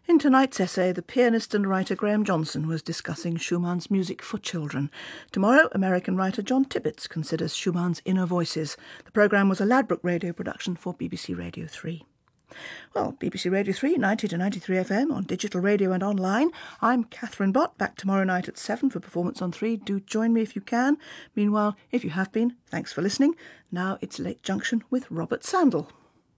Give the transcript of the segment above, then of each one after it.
In tonight's essay, the pianist and writer Graham Johnson was discussing Schumann's music for children. Tomorrow, American writer John Tibbetts considers Schumann's inner voices. The programme was a Ladbroke radio production for BBC Radio 3. Well, BBC Radio 3, 90 to 93 FM on digital radio and online. I'm Catherine Bott, back tomorrow night at 7 for Performance on 3. Do join me if you can. Meanwhile, if you have been, thanks for listening. Now it's Lake Junction with Robert Sandell.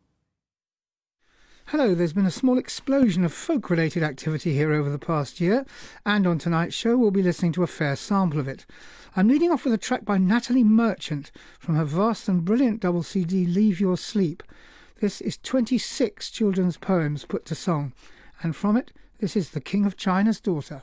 Hello, there's been a small explosion of folk-related activity here over the past year, and on tonight's show we'll be listening to a fair sample of it. I'm leading off with a track by Natalie Merchant from her vast and brilliant double CD Leave Your Sleep. This is 26 children's poems put to song, and from it, this is The King of China's Daughter.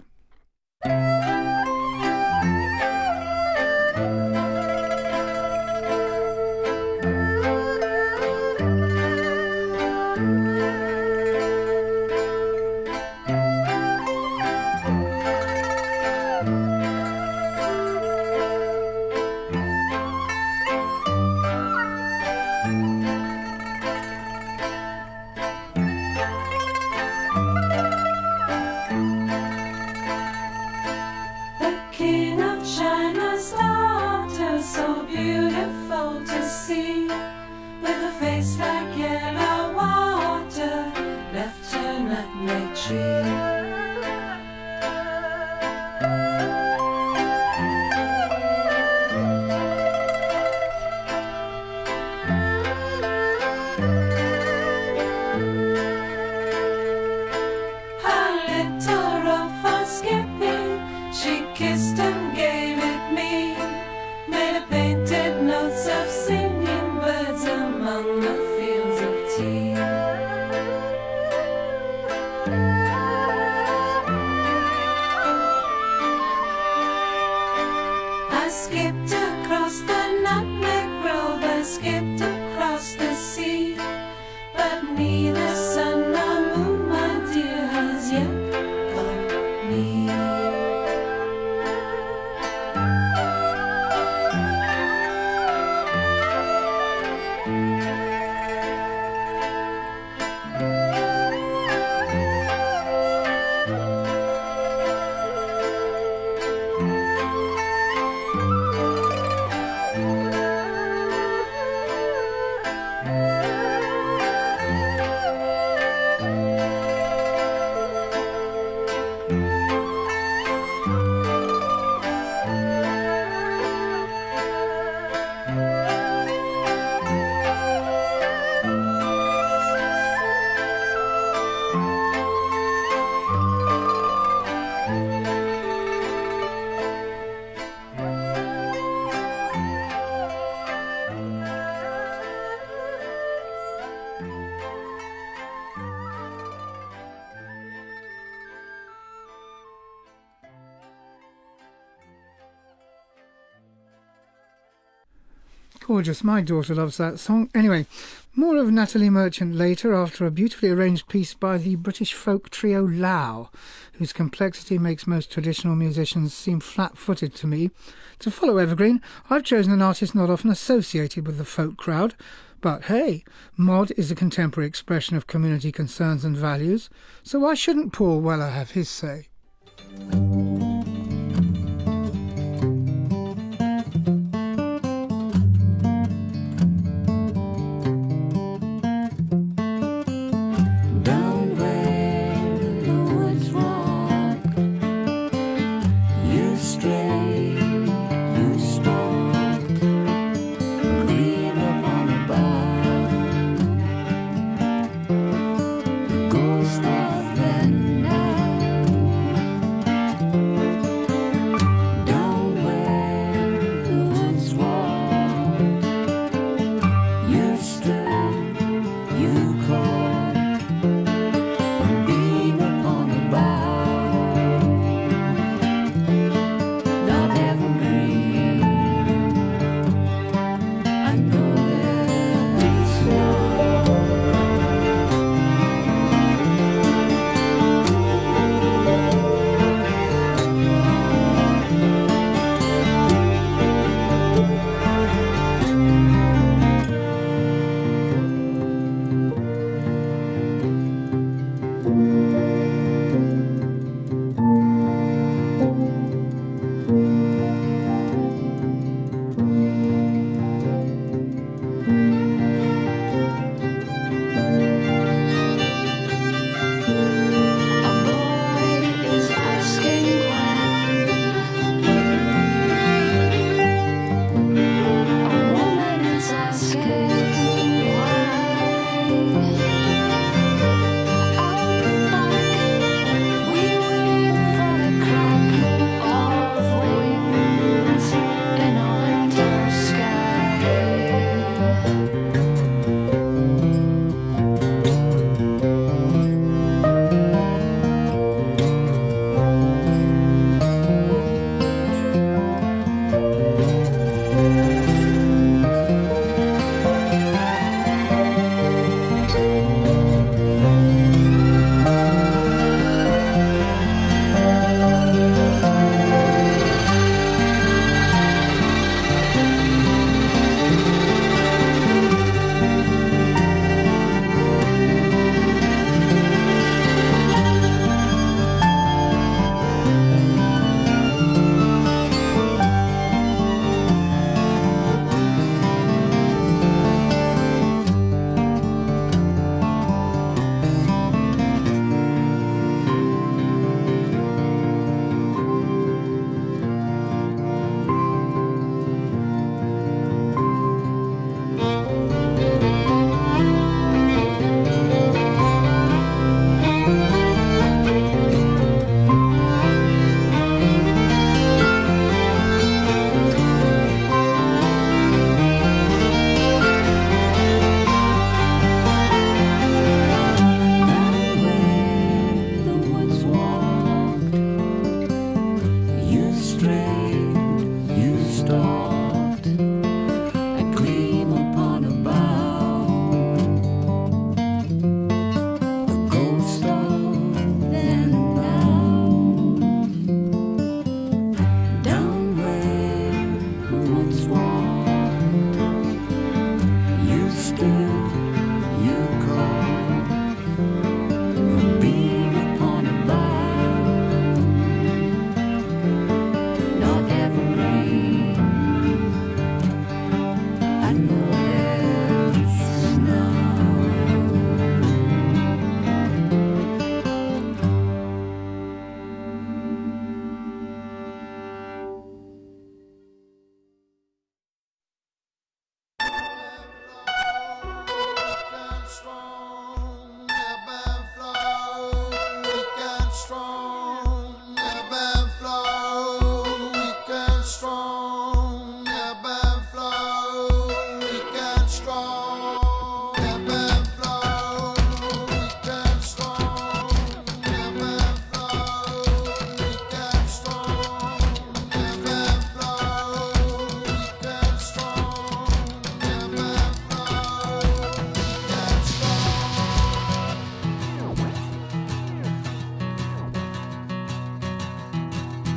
Gorgeous, my daughter loves that song. Anyway, more of Natalie Merchant later after a beautifully arranged piece by the British folk trio Lau, whose complexity makes most traditional musicians seem flat-footed to me. To follow Evergreen, I've chosen an artist not often associated with the folk crowd, but hey, mod is a contemporary expression of community concerns and values, so why shouldn't Paul Weller have his say?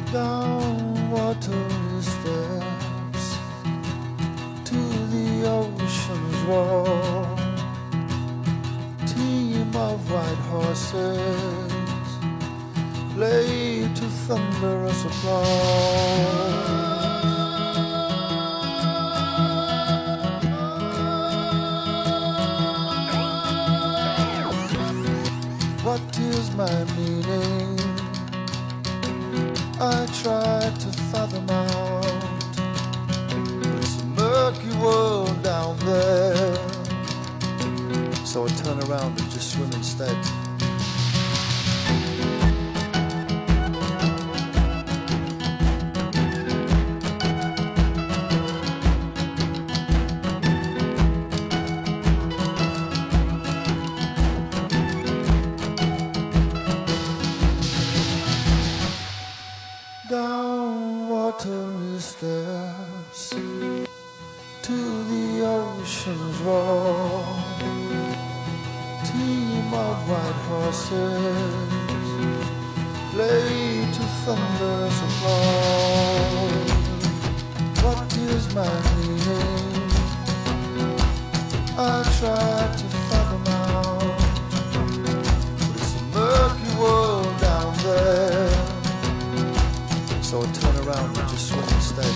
Down watery steps to the ocean's wall, team of white horses play to thunderous applause. What is my meaning? I try to fathom out. It's a murky world down there, so I turn around and just swim instead. Down watery steps to the ocean's roar, team of white horses play to thunderous applause. What is my meaning? I try to fathom out. It's a murky world down there, so I turn around and just swim instead.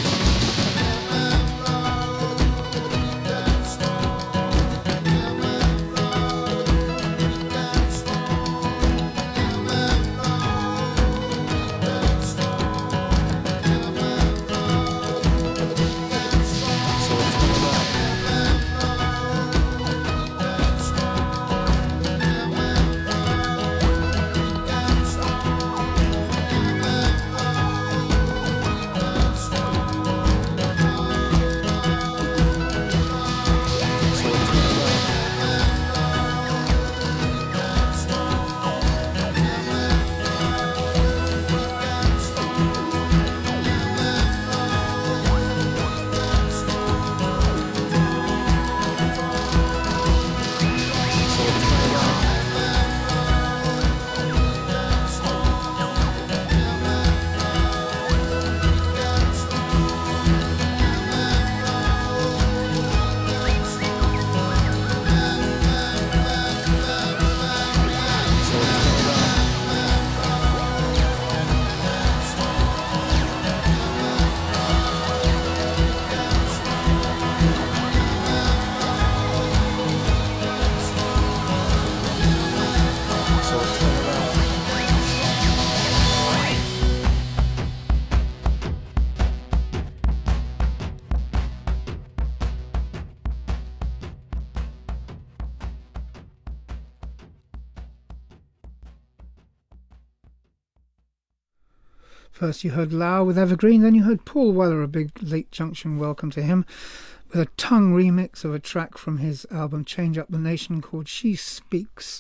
First you heard Lau with Evergreen, then you heard Paul Weller, a big Late Junction welcome to him, with a tongue remix of a track from his album Change Up the Nation called She Speaks.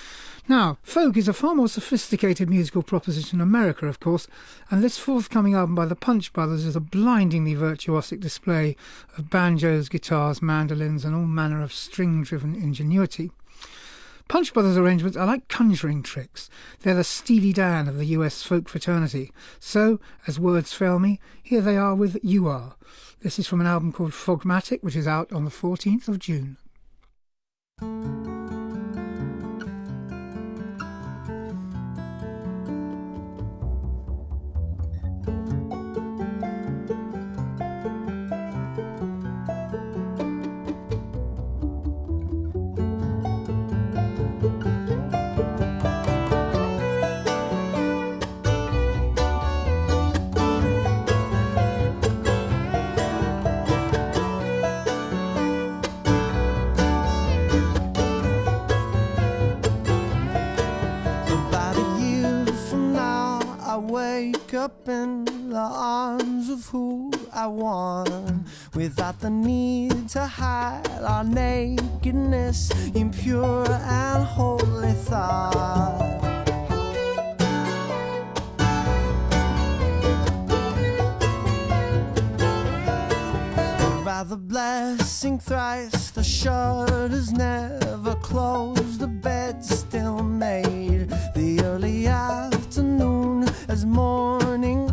Now, folk is a far more sophisticated musical proposition in America, of course, and this forthcoming album by the Punch Brothers is a blindingly virtuosic display of banjos, guitars, mandolins and all manner of string-driven ingenuity. Punch Brothers arrangements are like conjuring tricks. They're the Steely Dan of the US folk fraternity. So, as words fail me, here they are with You Are. This is from an album called Fogmatic, which is out on the 14th of June. Up in the arms of who I want, without the need to hide our nakedness in pure and holy thought. By the blessing thrice, the shutters never closed, the bed still made, the early afternoon as morning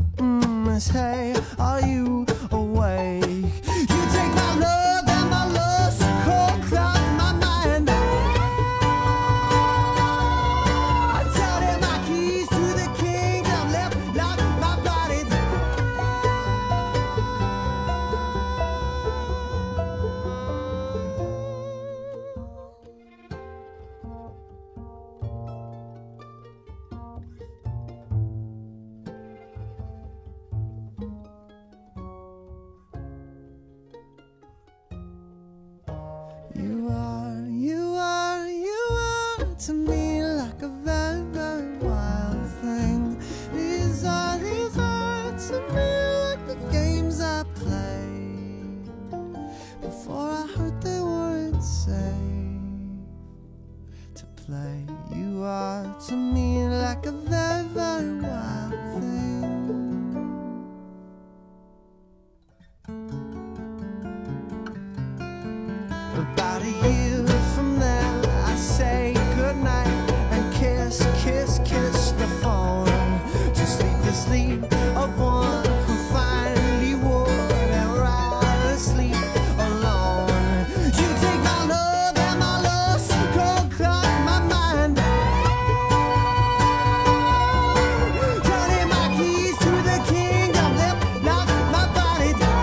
to me like a very, very wild thing. These are to me like the games I played before I heard they weren't safe to play. You are to me like a very, very wild thing. About a year from then I say goodnight and kiss, kiss, kiss the phone to sleep the sleep of one who finally wouldn't rather sleep alone. You take my love and my lost cold clock my mind, turning my keys to the kingdom, left lock my body down.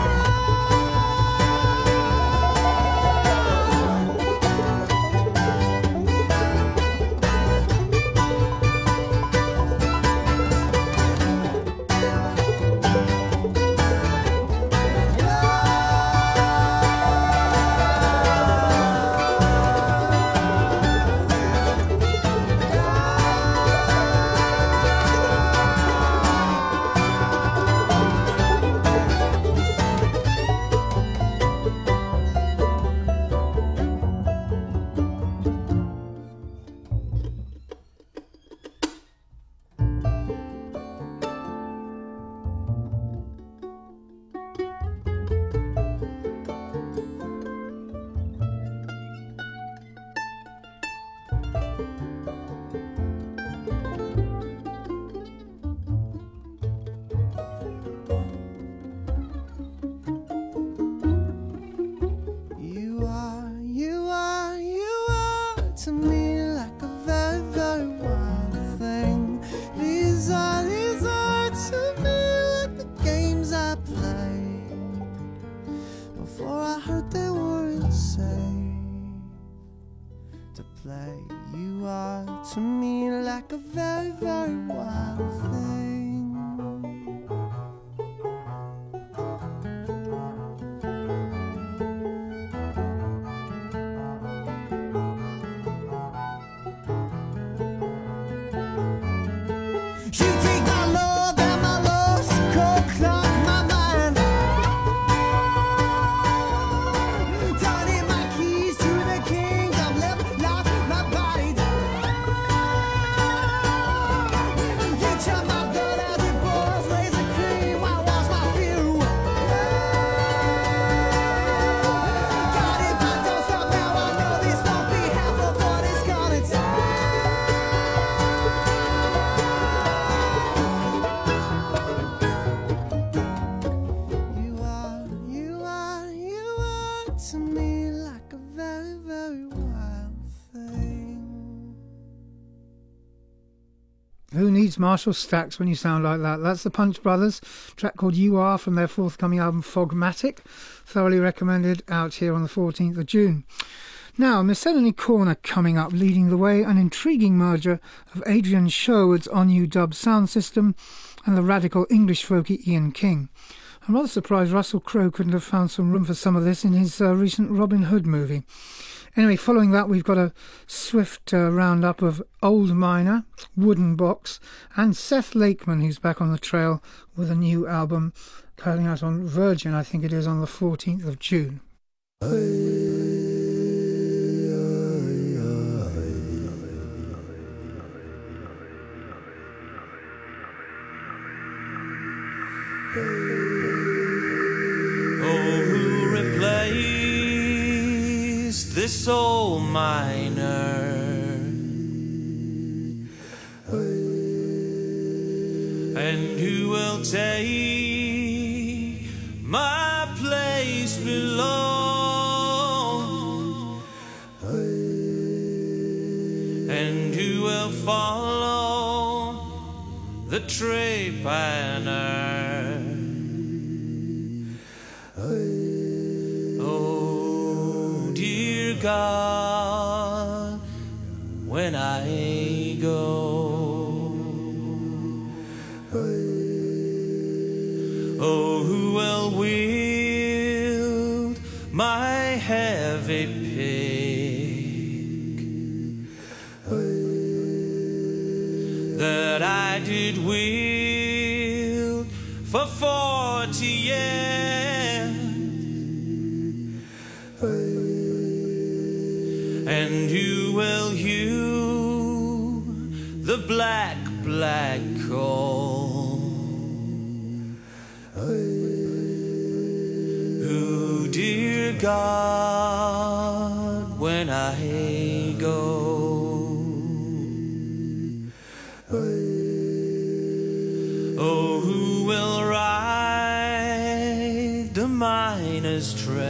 To me like a very, very wild thing. These are to me like the games I played before I heard they weren't safe to play. You are to me like a very, very wild thing. You take my love and my lost cold clock my mind, turning my keys to the kingdom, left lock my body down. You chop my blood as it pours, laser cream, I wash my fear away. God, if I don't stop now, I know this won't be half of what it's gonna take. You are to me like a very, very wild thing. Who needs Marshall Stacks when you sound like that? That's the Punch Brothers, track called You Are from their forthcoming album Fogmatic. Thoroughly recommended, out here on the 14th of June. Now, Miscellany Corner coming up, leading the way, an intriguing merger of Adrian Sherwood's On-U dub sound system and the radical English folky Ian King. I'm rather surprised Russell Crowe couldn't have found some room for some of this in his recent Robin Hood movie. Anyway, following that, we've got a swift roundup of Old Miner, Wooden Box, and Seth Lakeman, who's back on the trail with a new album coming out on Virgin, I think it is, on the 14th of June. Who replaced this old miner? And who will take my place below? And who will follow the trade banner? Oh, dear God, when I go, oh, who will wield my heavy pick? I did wield for 40 years. And who will hew the black, black coal? Who, dear God, when I go? Oh, who will ride the miner's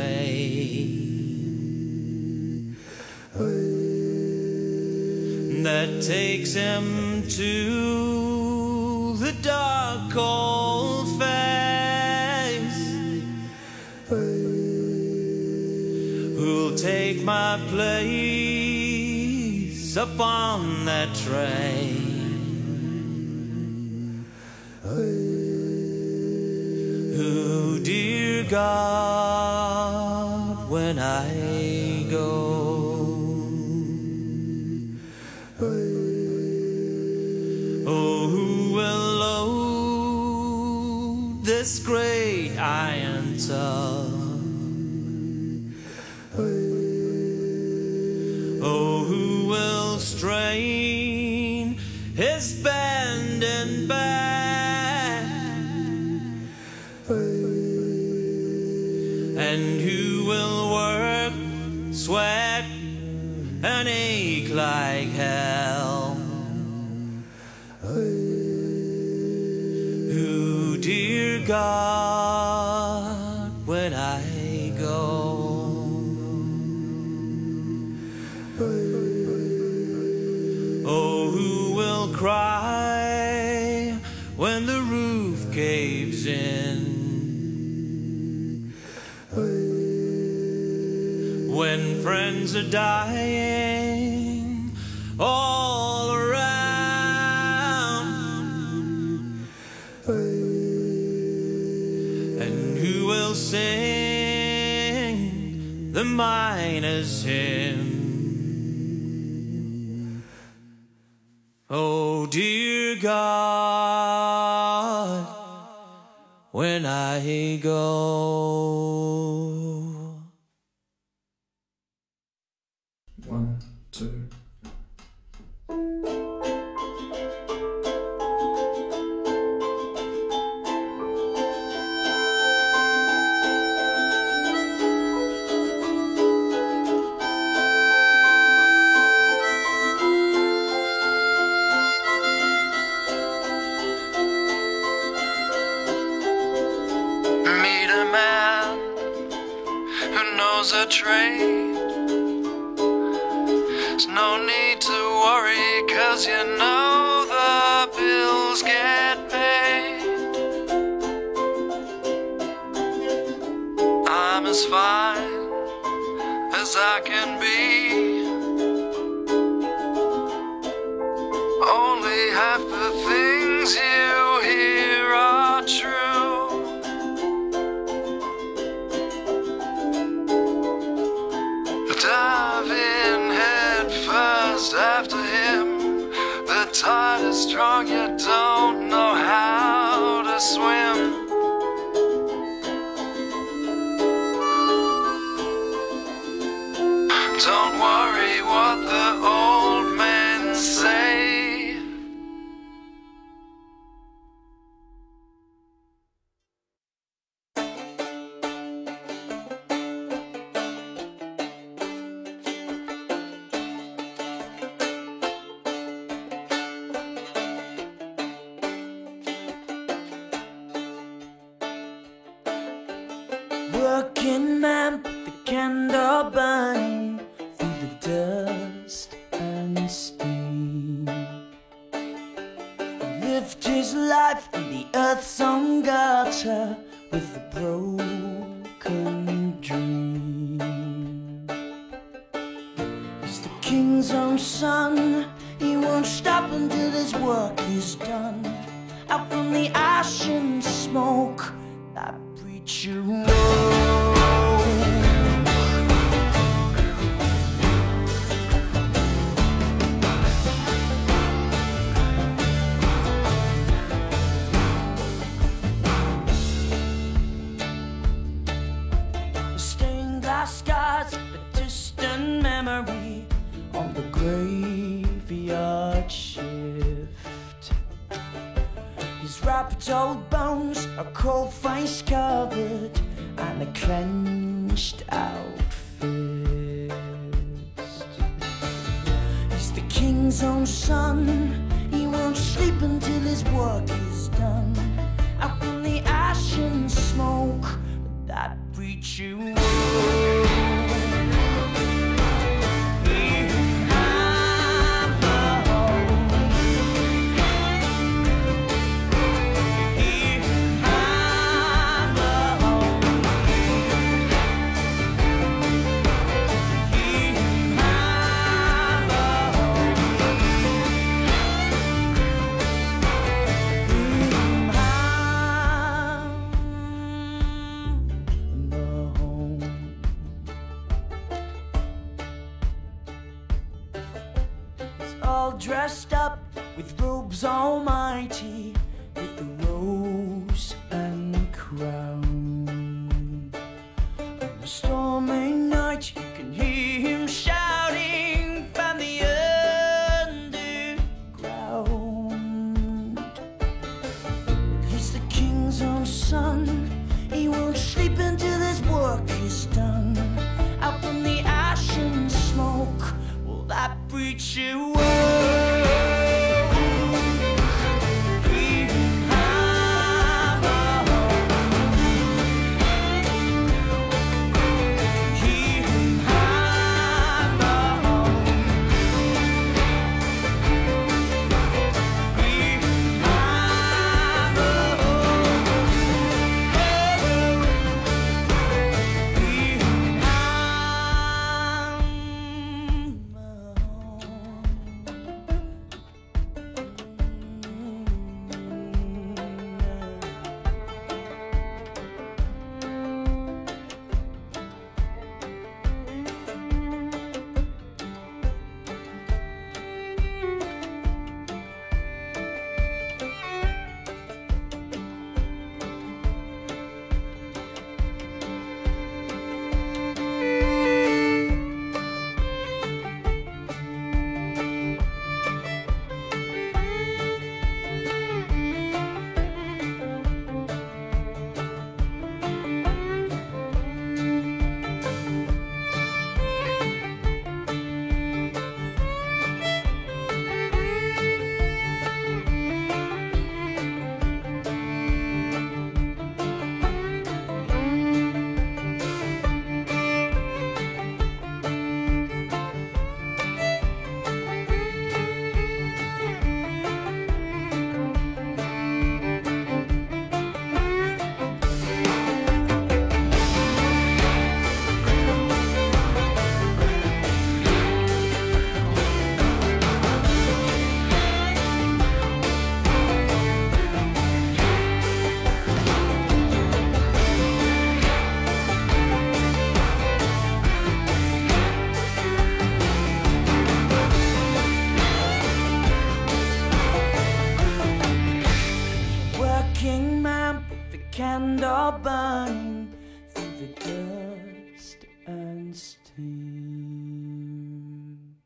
train that takes him to the dark cold face? Who'll take my place upon that train? Who, dear God, when I go? Oh, who will load this great iron tub? Oh, who will strain his bending back? And who will work, sweat, and ache like hell? Who, dear God, when I go? Oh, who will cry when the roof caves in? When friends are dying all around? And who will sing the miner's hymn? Oh, dear God, when I go. 1, 2. Meet a man who knows a trade. There's no need to worry, 'cause you know the bills get paid. I'm as fine as I can be. Only half the things you hear are true. Dive in head first after him. The tide is strong, you don't know how to swim. Don't worry what the old men say. Working man, put the candle burning through the dust and steam. Lived his life in the earth's own gutter with a broken dream. He's the king's own son, he won't stop until his work is done. Out from the ash and smoke, that preacher rose. scrapped old bones, a cold face covered, and a clenched out fist. He's the king's own son, he won't sleep until his work is done. Out from the ash and smoke, that preacher would. Dressed up with robes almighty, with the rose and crown. On a stormy night you can hear him shouting from the underground. He's the king's own son, he won't sleep until his work is done. Out from the ash and smoke, well, that preacher word. Candle burning through the dust and steam.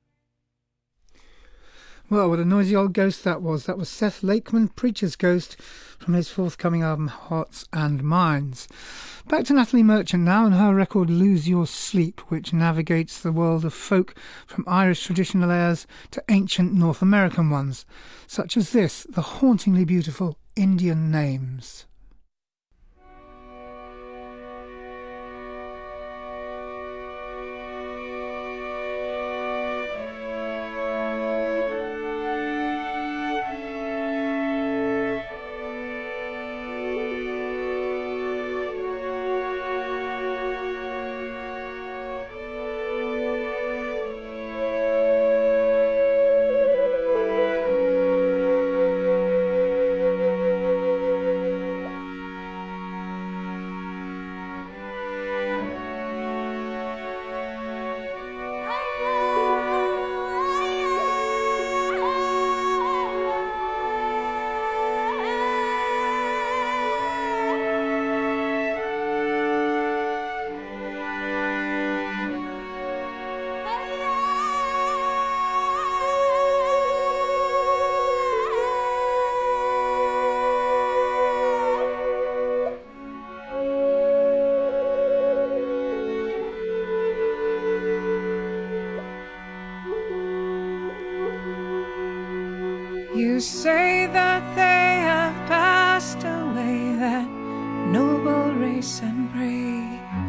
Well, what a noisy old ghost that was. That was Seth Lakeman, Preacher's Ghost, from his forthcoming album Hearts and Minds. Back to Natalie Merchant now and her record Lose Your Sleep, which navigates the world of folk from Irish traditional airs to ancient North American ones, such as this, the hauntingly beautiful Indian Names. You say that they have passed away, that noble race and brave.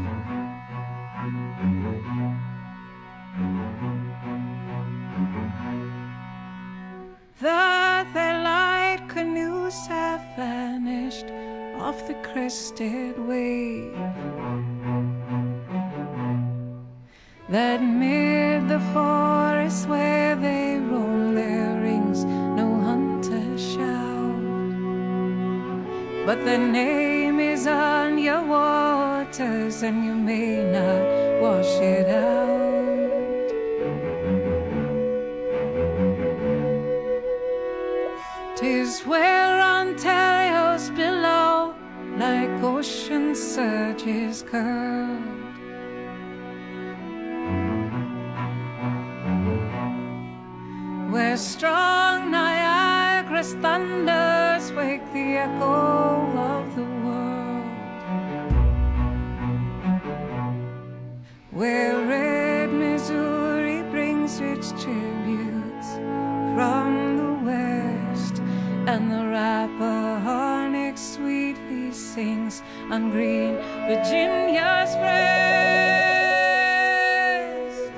That their light canoes have vanished off the crested wave. That mid the forest where they roll their rings, no hunter shout, but their name is on your waters, and you may not wash it out. 'Tis where Ontario's below, like ocean surges curled, where strong Niagara's thunders wake the echo of the world, where red Missouri brings its tributes from the west, and the Rappahannock sweetly sings on green Virginia's breast.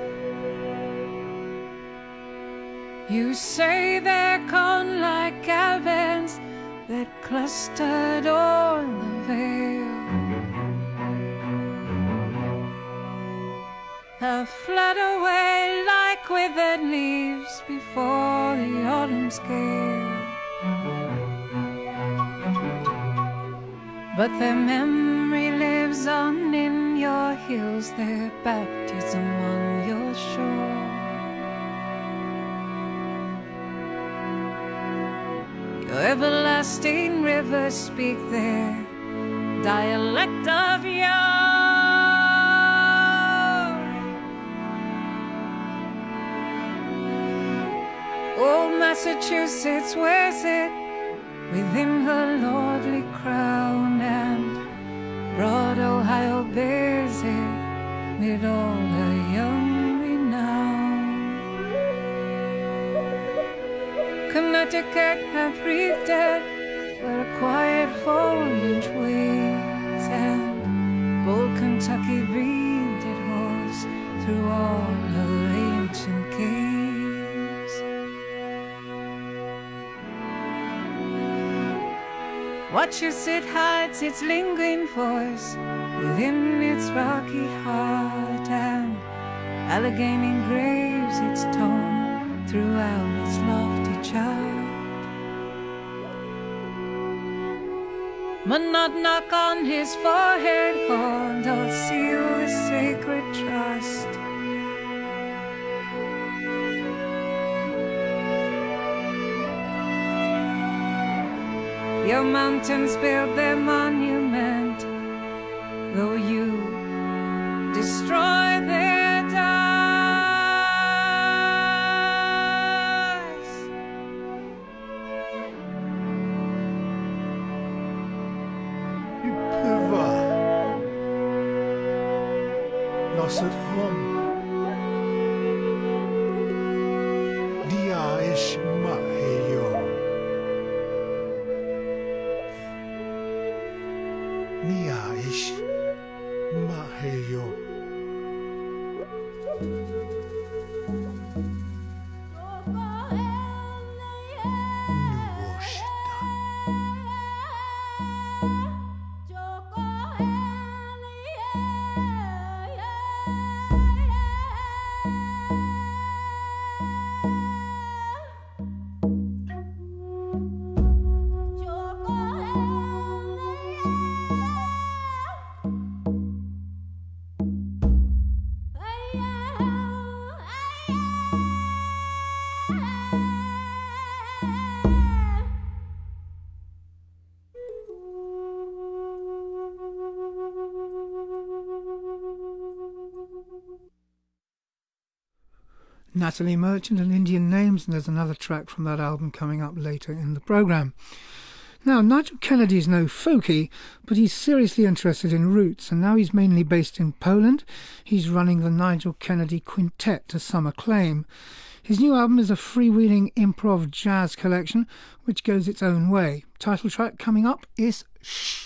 You say they're cone-like cabins that clustered o'er the vale have fled away like withered leaves before the autumn's gale. But their memory lives on in your hills, their baptism on your shore. Your everlasting rivers speak their dialect of yore. Old Massachusetts wears it within her lordly crown, and broad Ohio bears it mid all her young renown. Connecticut hath breathed it where a quiet foliage waves, and bold Kentucky breathed it hoarse through all her ancient caves. Watch as it hides its lingering voice within its rocky heart, and Allegheny graves its tone throughout its lofty chart. But not knock on his forehead, or doth seal the sacred trust. Your mountains build their monument, though you destroy their dust. Ipiva, nos at home. Dia ish maheyo. Nia ish maheyo. Natalie Merchant and Indian Names, and there's another track from that album coming up later in the programme. Now, Nigel Kennedy's no folkie, but he's seriously interested in roots, and now he's mainly based in Poland. He's running the Nigel Kennedy Quintet to some acclaim. His new album is a freewheeling improv jazz collection which goes its own way. Title track coming up is Shh.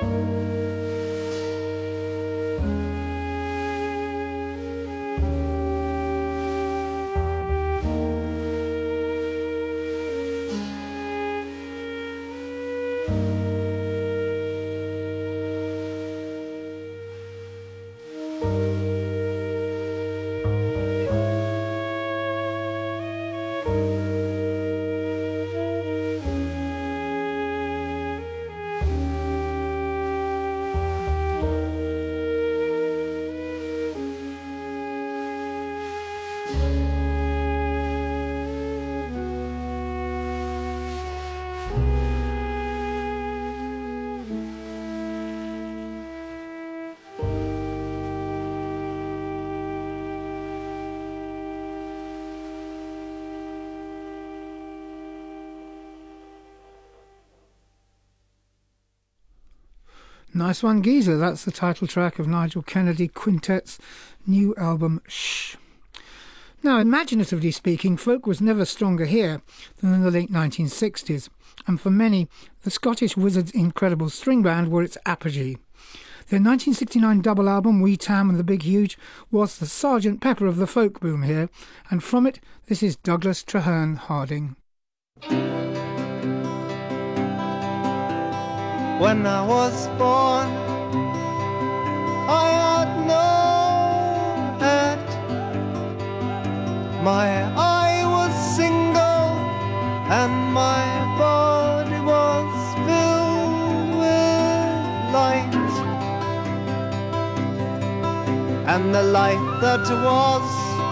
Nice one, Geezer. That's the title track of Nigel Kennedy Quintet's new album, Shh. Now, imaginatively speaking, folk was never stronger here than in the late 1960s, and for many, the Scottish Wizards' incredible string band were its apogee. Their 1969 double album, Wee Tam and the Big Huge, was the Sgt. Pepper of the folk boom here, and from it, this is Douglas Traherne Harding. When I was born, I had no head. My eye was single and my body was filled with light. And the light that was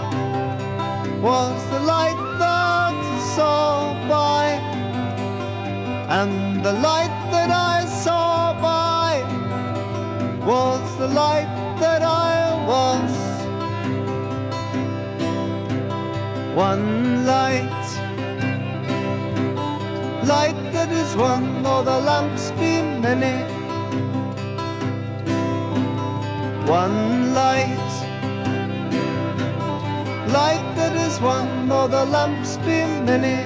the light that I saw by. And the light that I saw by was the light that I was. One light, light that is one, though the lamps be many. One light, light that is one, though the lamps be many.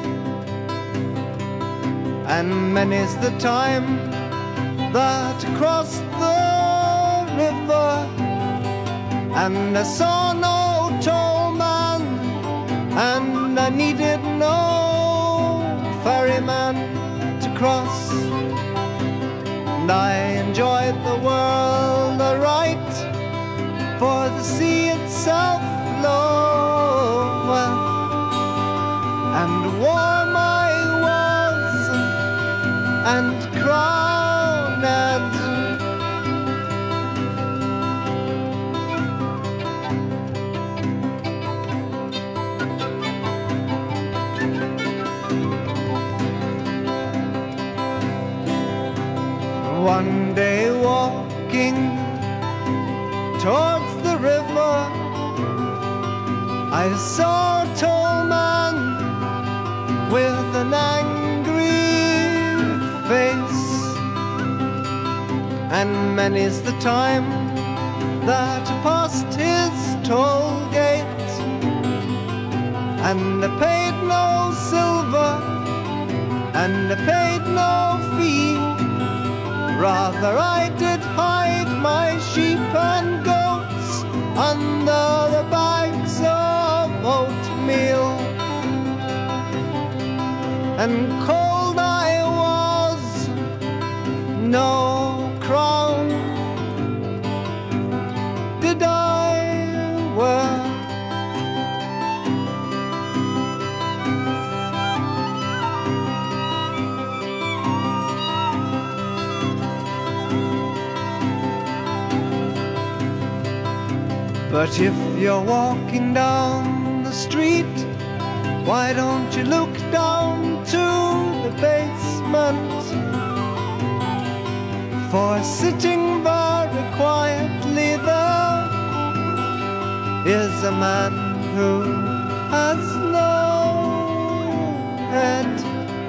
And many's the time that I crossed the river, and I saw no toll man, and I needed no ferryman to cross. And I enjoyed the world aright, for the sea itself floweth, and warm I was and crowned. One day walking towards the river, I saw a tall man with an angry face. And many's the time that I passed his toll gate, and I paid no silver, and I paid no fee. Rather I did hide my sheep and goats under the bags of oatmeal. And cold I was, no crown did I wear. But if you're walking down the street, why don't you look down to the basement? For sitting very quietly there is a man who has no head.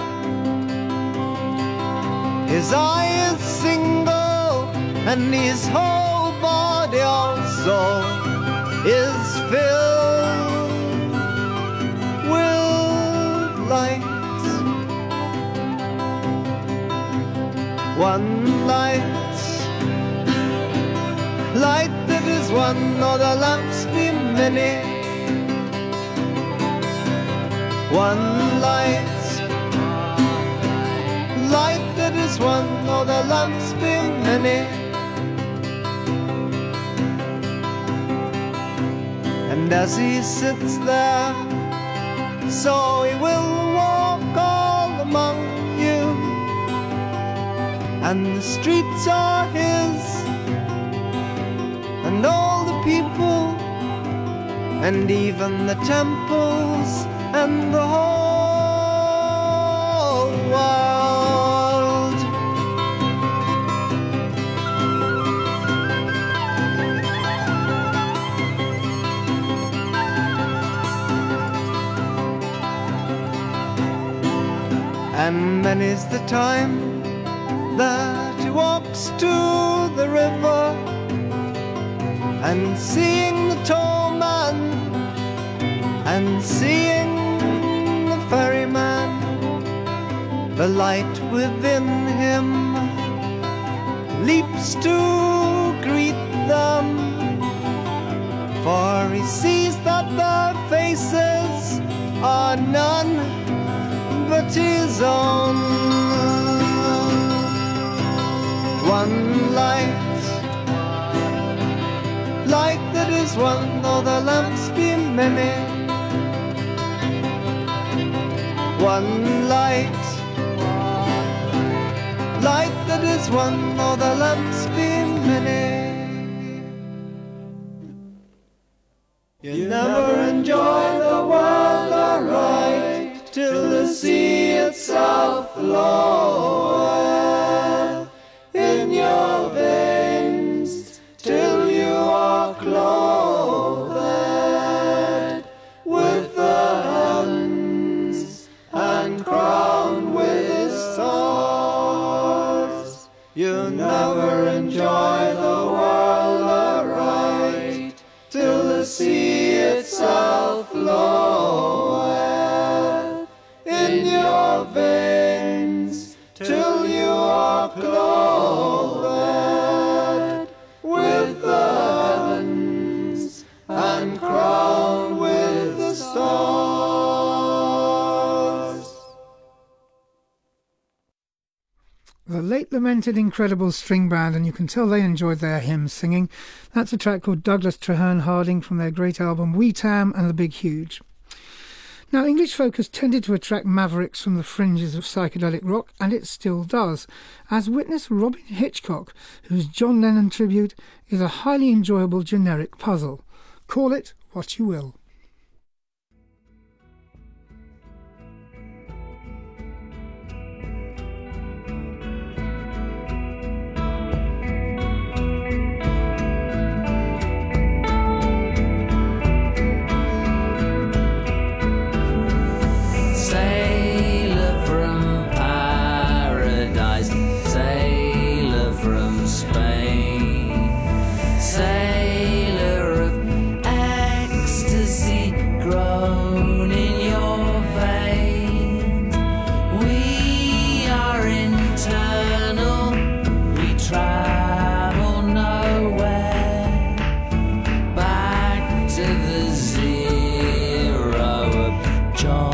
His eye is single and his whole body also is filled with light. one light that is one, though the lamps be many. One light that is one, though the lamps be many. And as he sits there, so he will walk all among you, and the streets are his, and all the people, and even the temples, and the whole world. And then is the time that he walks to the river, and seeing the tall man, and seeing the ferryman, the light within him leaps to greet them, for he sees that their faces are none but his own. One light that is one, though the lamps be many. One light that is one, though the lamps be many. You never enjoy the world aright till the sea itself floweth in your veins, till you are clothed with the heavens and crowned with stars. You never enjoy the world aright till the sea itself floweth in your veins, till you are clothed with the heavens and crowned with the stars. The late lamented Incredible String Band, and you can tell they enjoyed their hymn singing. That's a track called Douglas Traherne Harding from their great album Wee Tam and the Big Huge. Now, English folk has tended to attract mavericks from the fringes of psychedelic rock, and it still does, as witness Robyn Hitchcock, whose John Lennon tribute is a highly enjoyable generic puzzle. Call it what you will. Sailor from paradise, sailor from Spain, sailor of ecstasy grown in your veins. We are internal, we travel nowhere, back to the zero of John.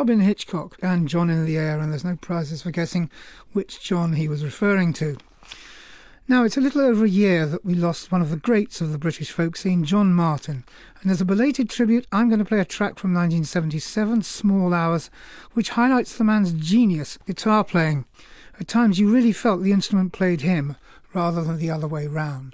Robin Hitchcock and John in the Air, and there's no prizes for guessing which John he was referring to. Now, it's a little over a year that we lost one of the greats of the British folk scene, John Martin, and as a belated tribute, I'm going to play a track from 1977, Small Hours, which highlights the man's genius guitar playing. At times you really felt the instrument played him, rather than the other way round.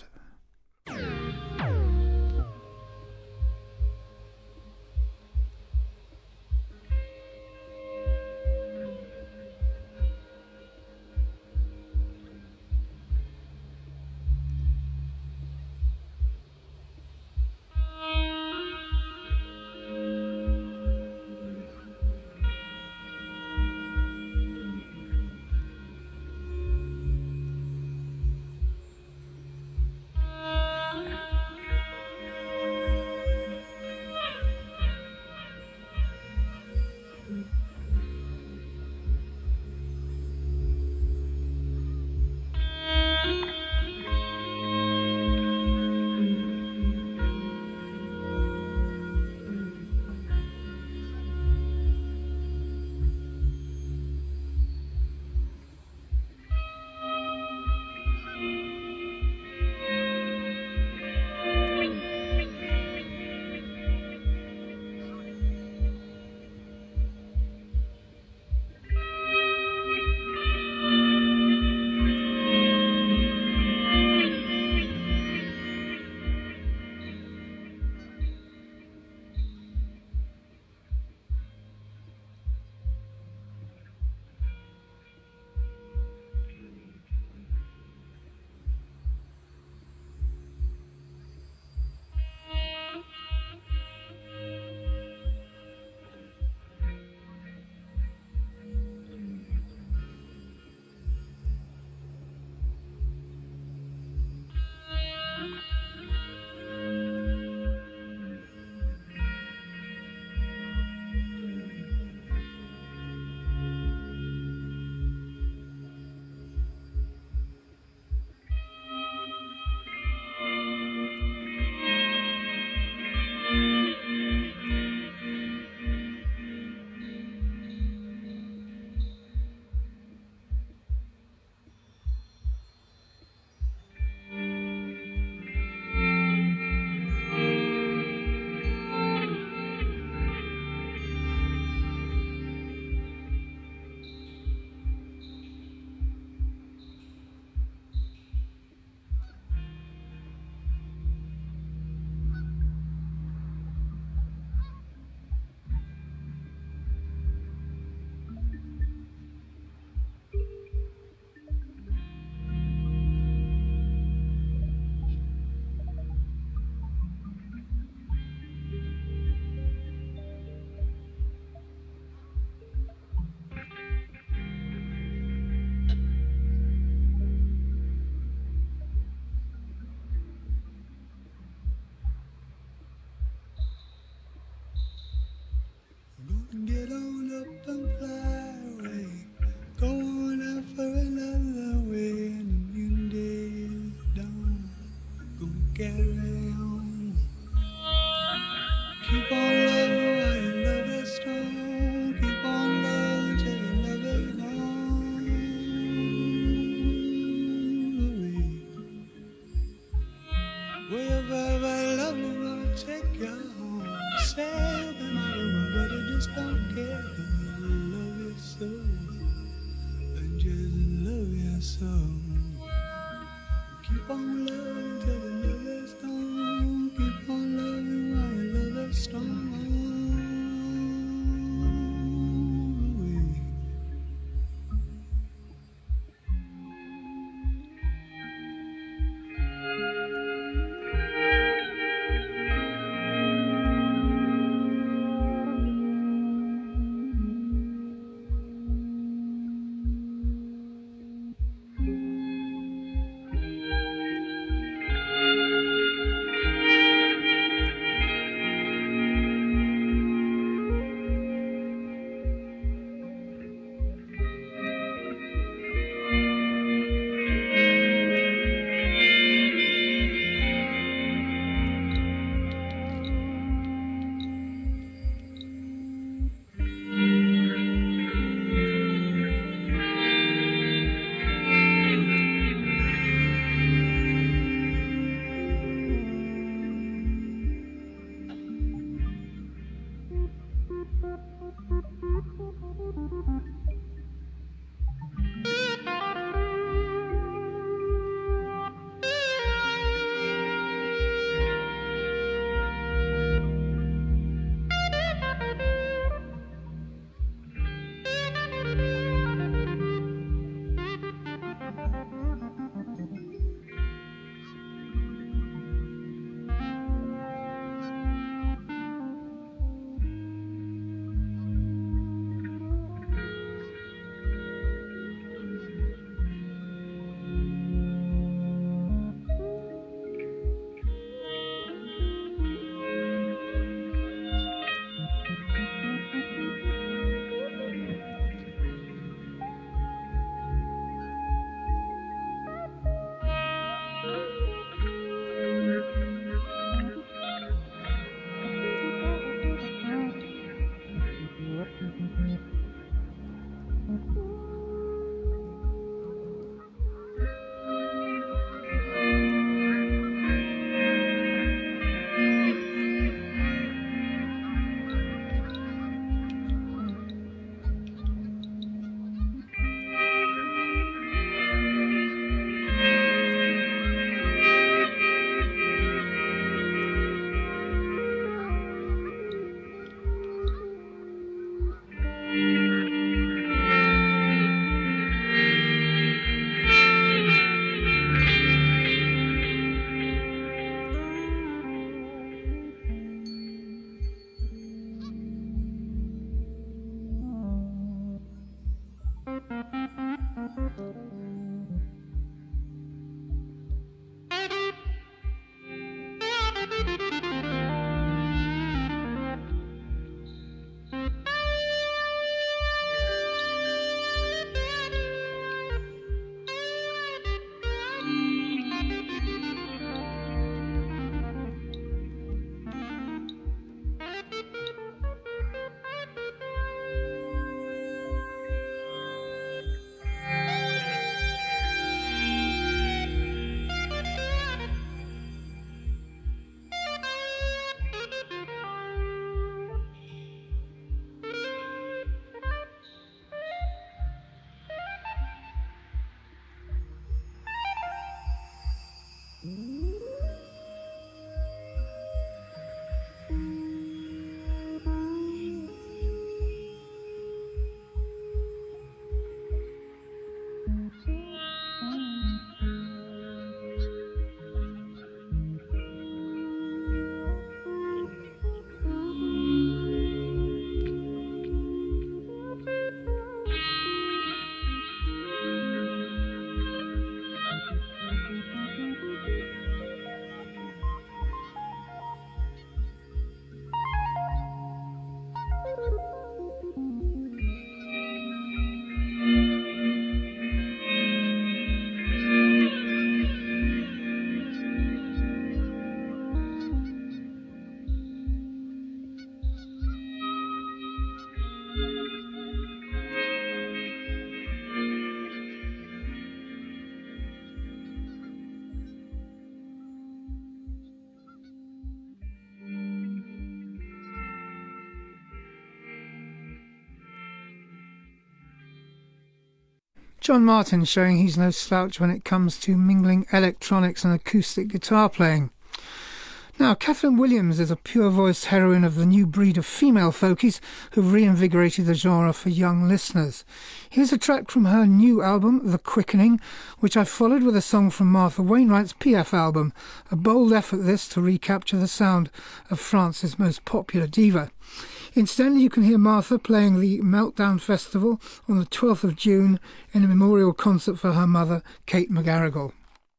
John Martin showing he's no slouch when it comes to mingling electronics and acoustic guitar playing. Now, Catherine Williams is a pure-voiced heroine of the new breed of female folkies who've reinvigorated the genre for young listeners. Here's a track from her new album, The Quickening, which I followed with a song from Martha Wainwright's PF album, a bold effort this to recapture the sound of France's most popular diva. Incidentally, you can hear Martha playing the Meltdown Festival on the 12th of June in a memorial concert for her mother, Kate McGarrigle.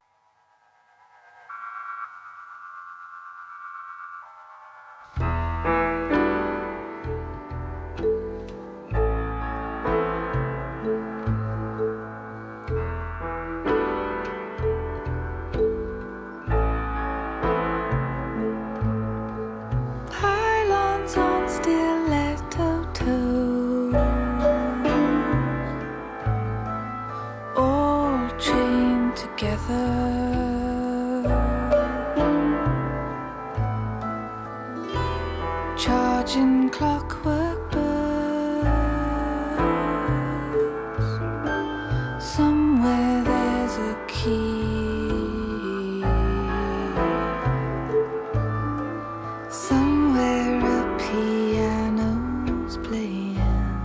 Charging clockwork birds. Somewhere there's a key. Somewhere a piano's playing.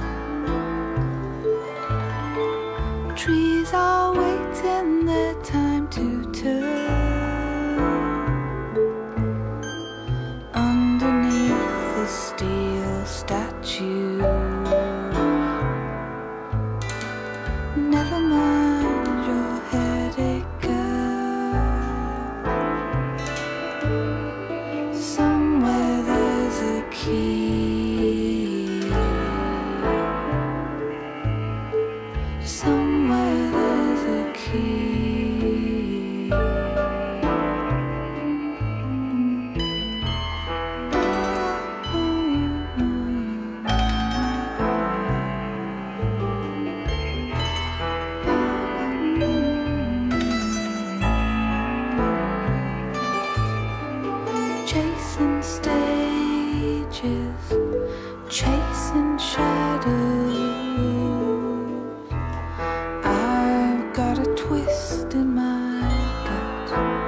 Trees are waiting their time to turn. Steel statue. Never mind your headache, girl. Somewhere there's a key. Somewhere there's a key. Chasing shadows. I've got a twist in my gut.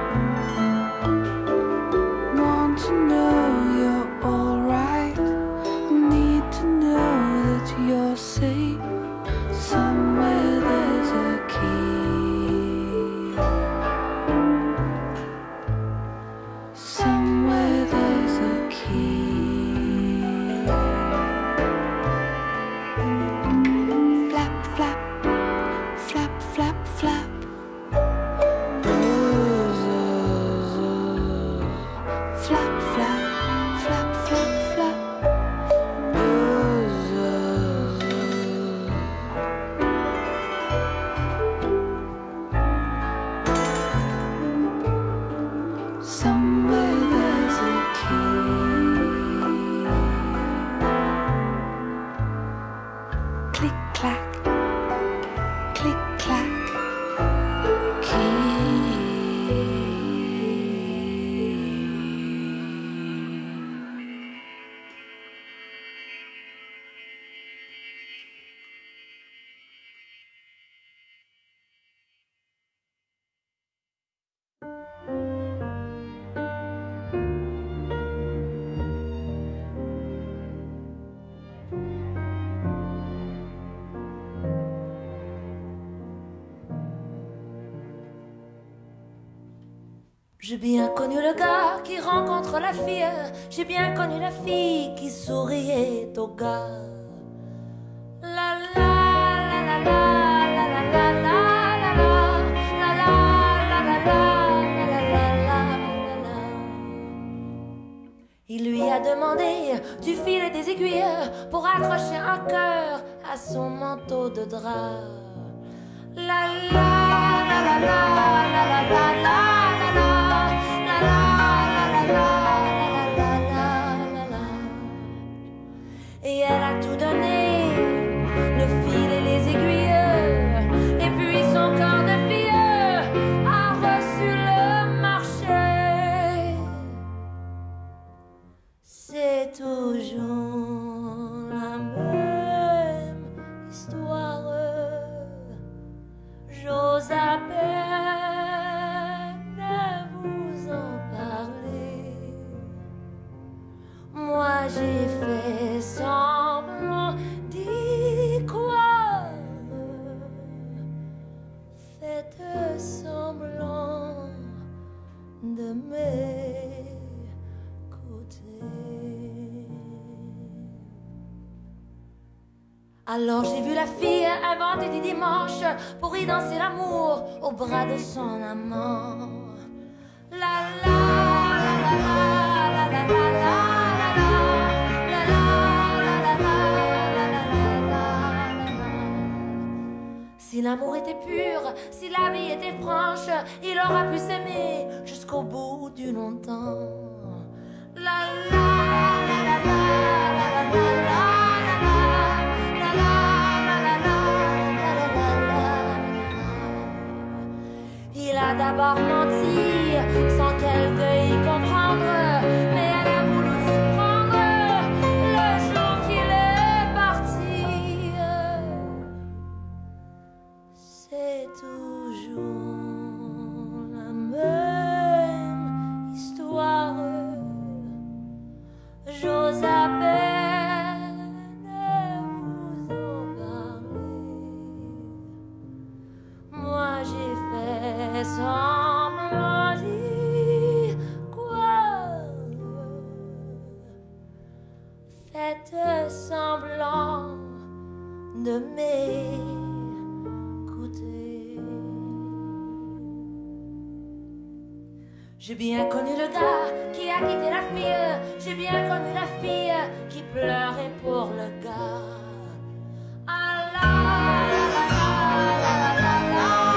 Want to know you're alright. Need to know that you're safe. Somewhere there's a key. Somewhere there's a key. J'ai bien connu le gars qui rencontre la fille. J'ai bien connu la fille qui souriait au gars. La la la la la la la la la la la la la la. Il lui a demandé du fil et des aiguilles pour accrocher un cœur à son manteau de drap. La la la la la la la la la. Et elle a tout donné, le fil et les aiguilles, et puis son corps de fille a reçu le marché. C'est toujours la même histoire. faites semblant de m'écouter. Alors j'ai vu la fille inventer du dimanche pour y danser l'amour au bras de son amant. La la la la la la la la. Si l'amour était pur, si la vie était franche, il aura pu s'aimer jusqu'au bout du longtemps. La la la la la la la. Il a d'abord menti sans qu'elle veuille comprendre, mais elle a voulu se prendre le jour qu'il est parti. C'est toujours la même histoire. J'ose à peine vous en parler. Moi j'ai fait semblant d'y croire. Faites semblant de m'écouter. J'ai bien connu le gars qui a quitté la fille. J'ai bien connu la fille qui pleurait pour le gars. Ah là là là là là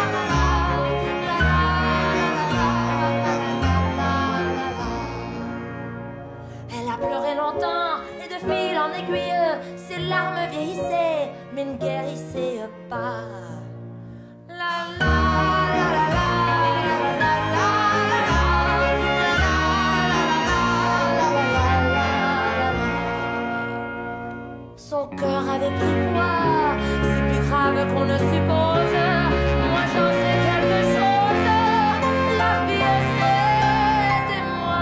là. Elle a pleuré longtemps et de fil en aiguille, ses larmes vieillissaient mais ne guérissaient pas. La la la la la. Son cœur avait pris foi, c'est plus grave qu'on ne suppose. Moi j'en sais quelque chose, la vie c'était moi.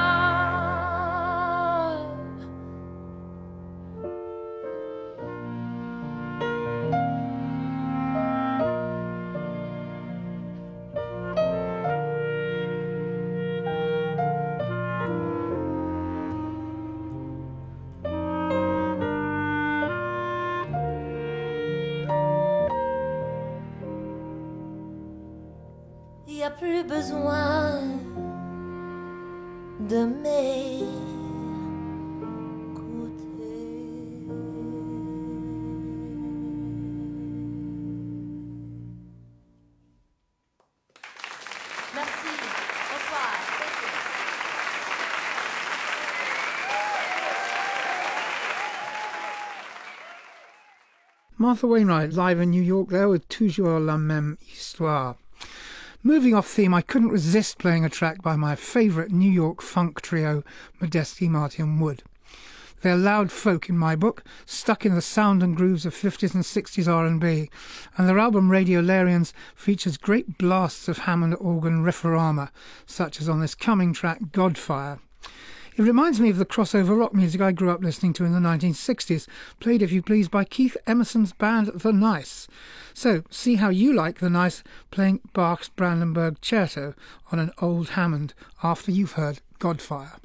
Il n'y a plus besoin de m'écouter. Merci. Bonsoir. Martha Wainwright live in New York there with Toujours la même histoire. Moving off theme, I couldn't resist playing a track by my favourite New York funk trio, Modesty, Marty and Wood. They're loud folk in my book, stuck in the sound and grooves of 50s and 60s R&B, and their album Radiolarians features great blasts of Hammond organ riffarama, such as on this coming track Godfire. It reminds me of the crossover rock music I grew up listening to in the 1960s, played, if you please, by Keith Emerson's band The Nice. So, see how you like The Nice playing Bach's Brandenburg Certo on an old Hammond after you've heard Godfire.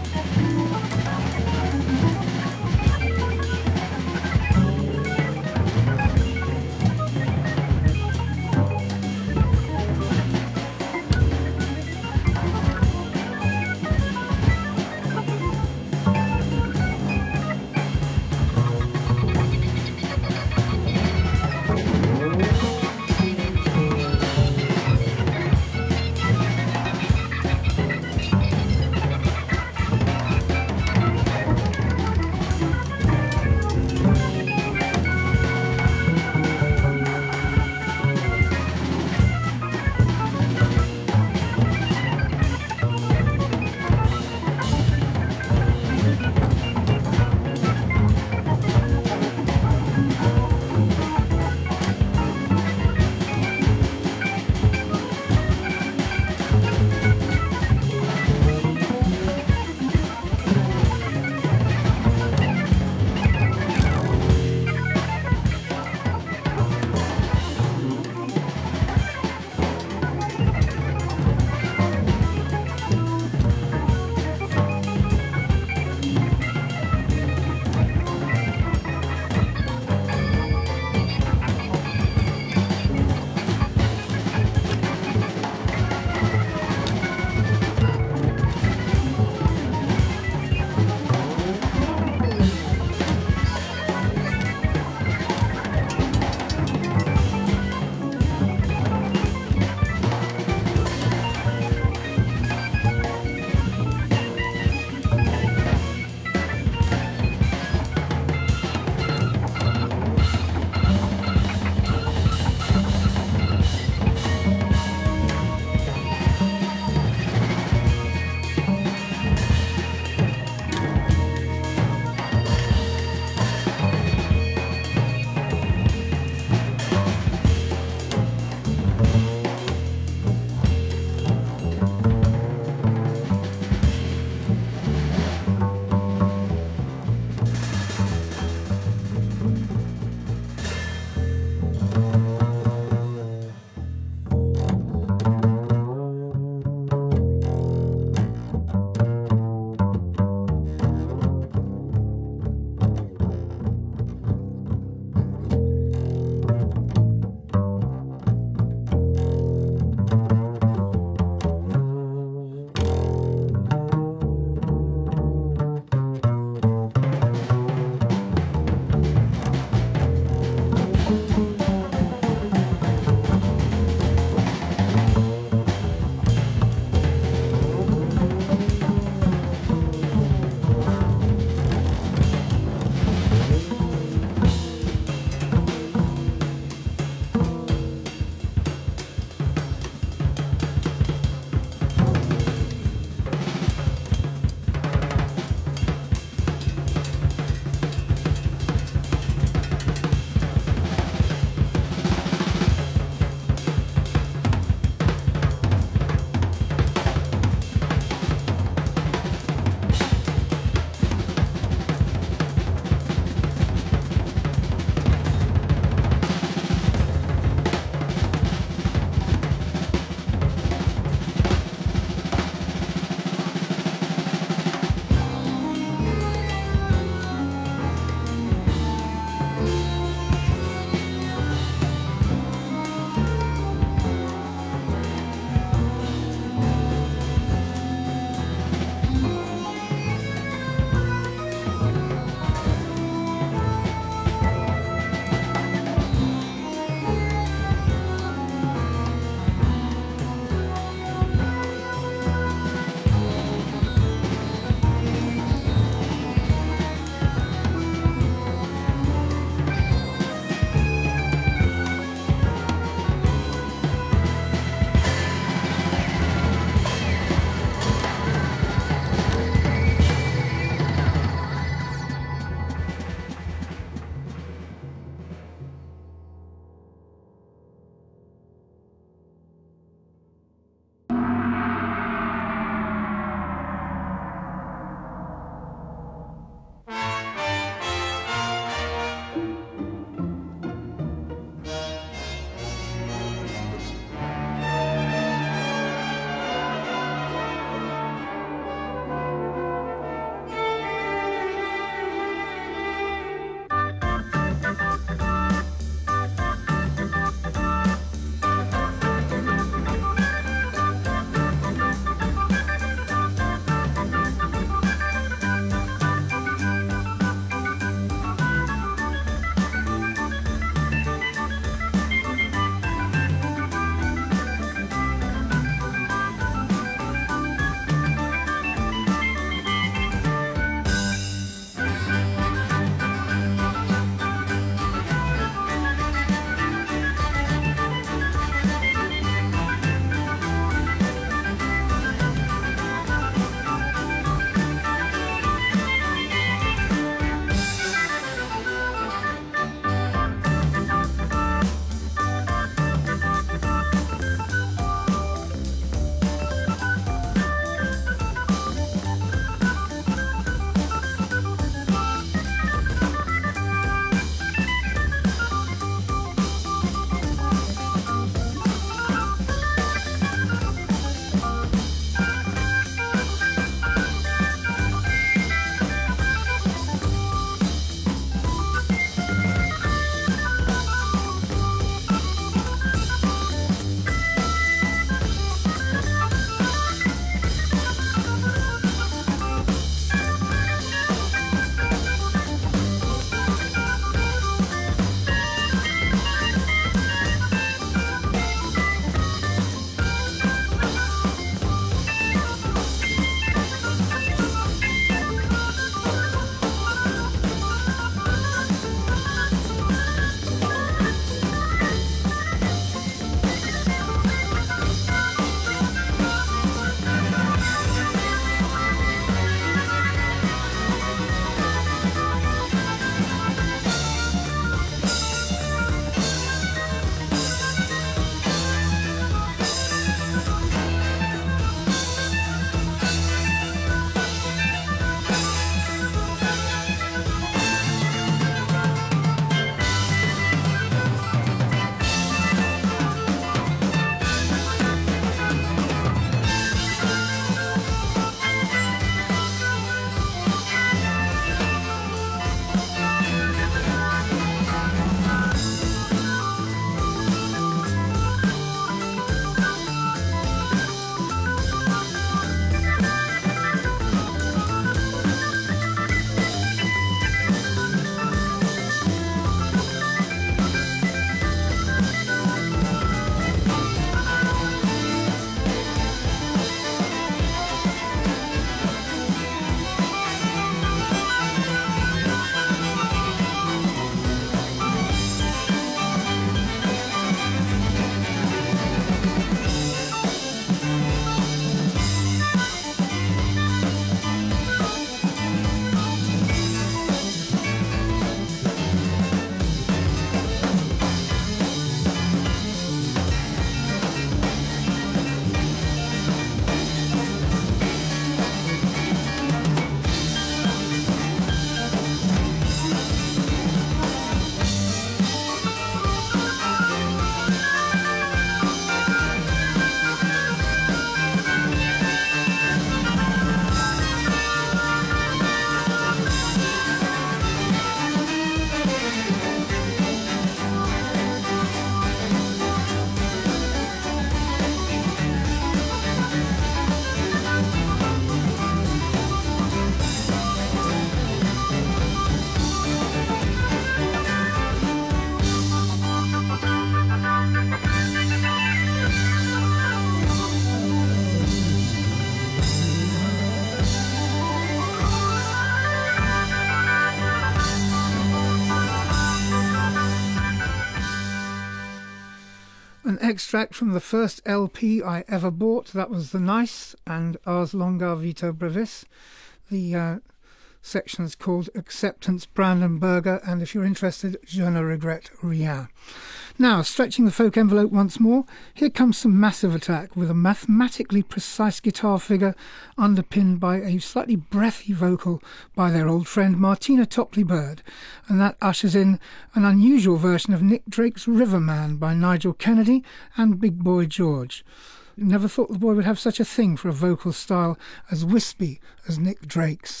extract from the first LP I ever bought. That was The Nice and Ars Longa Vita Brevis. The section's called Acceptance Brandenburger, and if you're interested, Je ne regrette rien. Now, stretching the folk envelope once more, here comes some Massive Attack with a mathematically precise guitar figure underpinned by a slightly breathy vocal by their old friend Martina Topley-Bird, and that ushers in an unusual version of Nick Drake's Riverman by Nigel Kennedy and Big Boy George. Never thought the boy would have such a thing for a vocal style as wispy as Nick Drake's.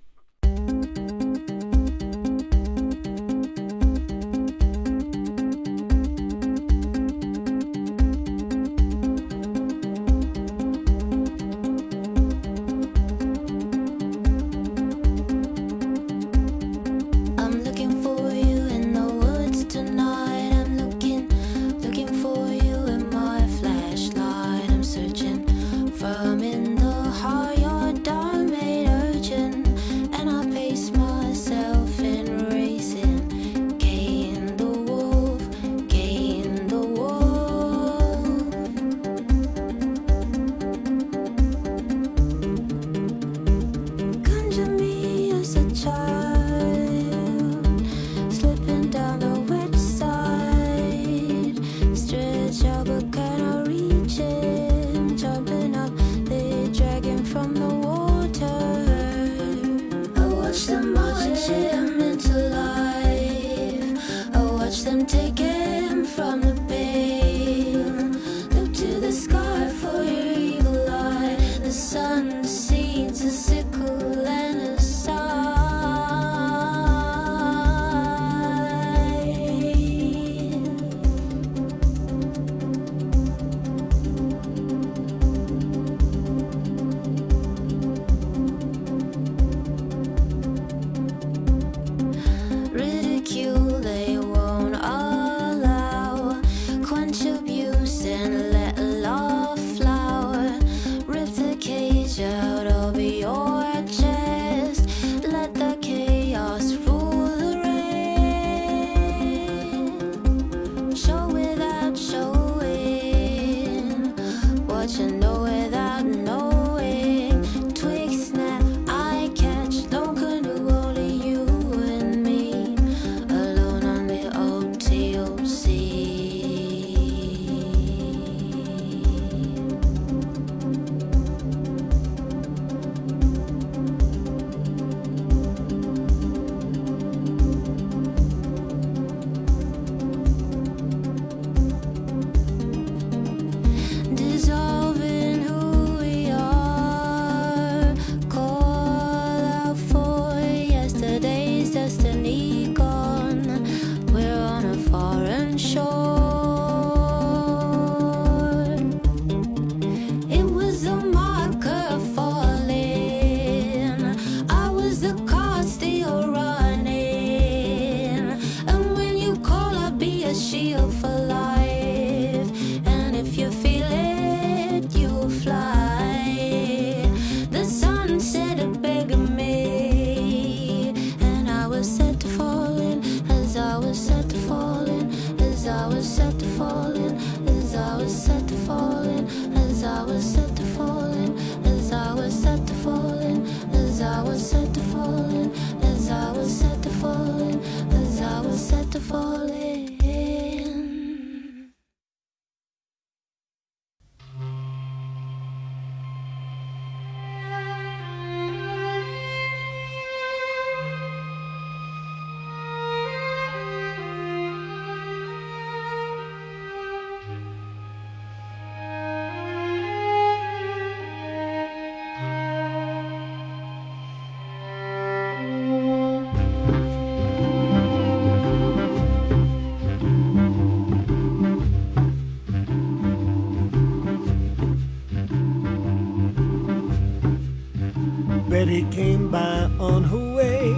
Betty came by on her way.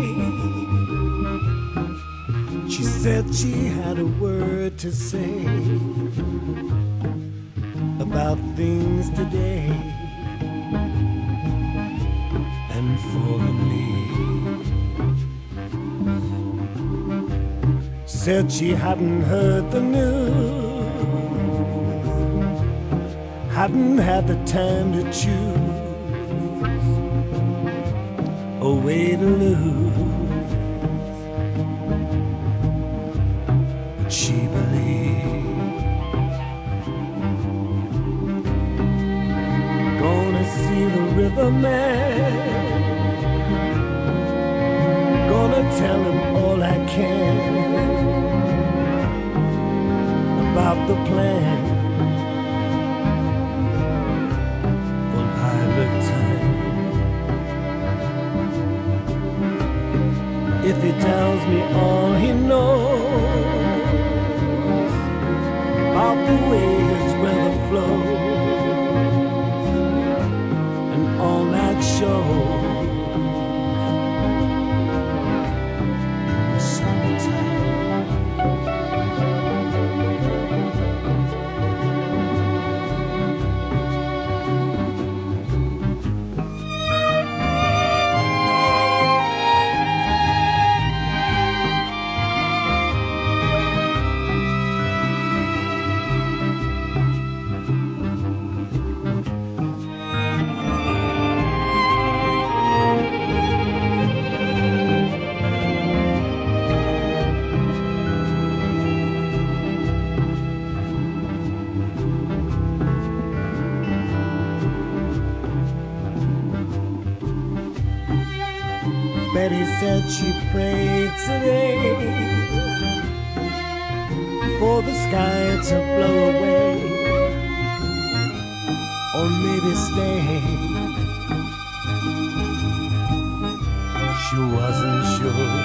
She said she had a word to say about things today and for the lead. Said she hadn't heard the news, hadn't had the time to choose a way to lose, but she believed. Gonna see the riverman, gonna tell him all I can about the plan for lilac time. If he tells me all he knows about the way his river flows and all that shows in the summertime. Betty said she prayed today for the sky to blow away, or maybe stay. She wasn't sure.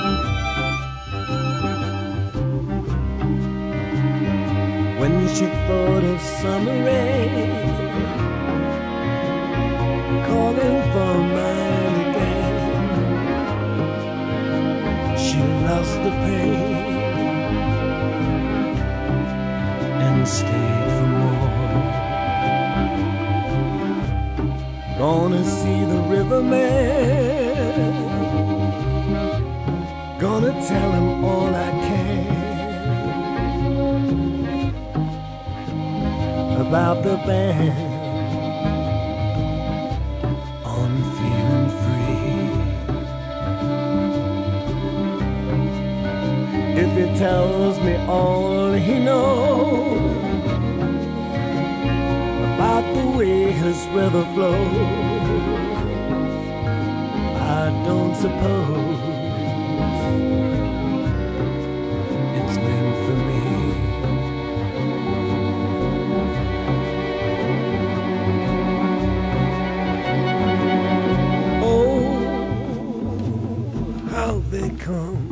When she thought of summer rain calling for mine again, she lost the pain and stayed for more. Gonna see the riverman, gonna tell him all I can about the band on Feeling Free. If he tells me all he knows about the way his river flows, I don't suppose it's meant for me. Oh, how they come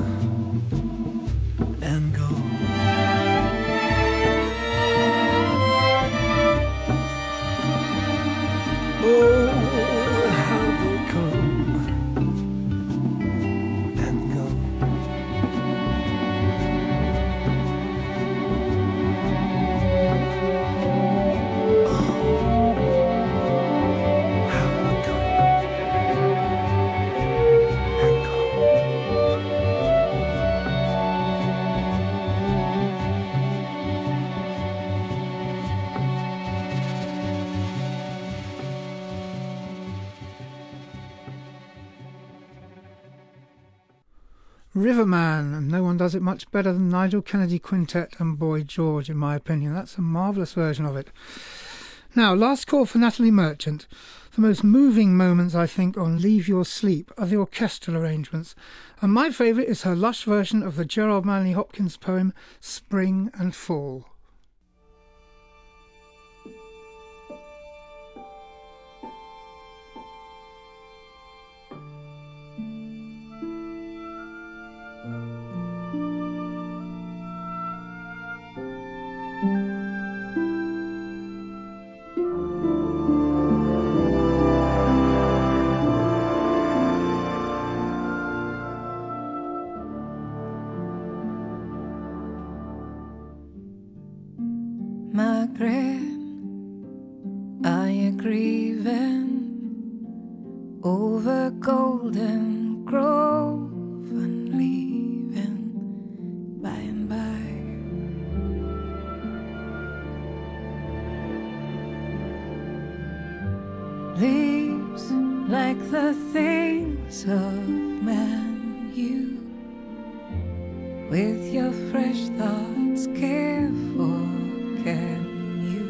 and go. Oh, how they come and go. Oh, how they come and go. Riverman, and no one does it much better than Nigel Kennedy Quintet and Boy George, in my opinion. That's a marvellous version of it. Now, last call for Natalie Merchant. The most moving moments, I think, on Leave Your Sleep are the orchestral arrangements, and my favourite is her lush version of the Gerard Manley Hopkins poem Spring and Fall. Margaret, are you grieving over Golden Grove and leaving by and by? like the things of man, you with your fresh thoughts care for, can you?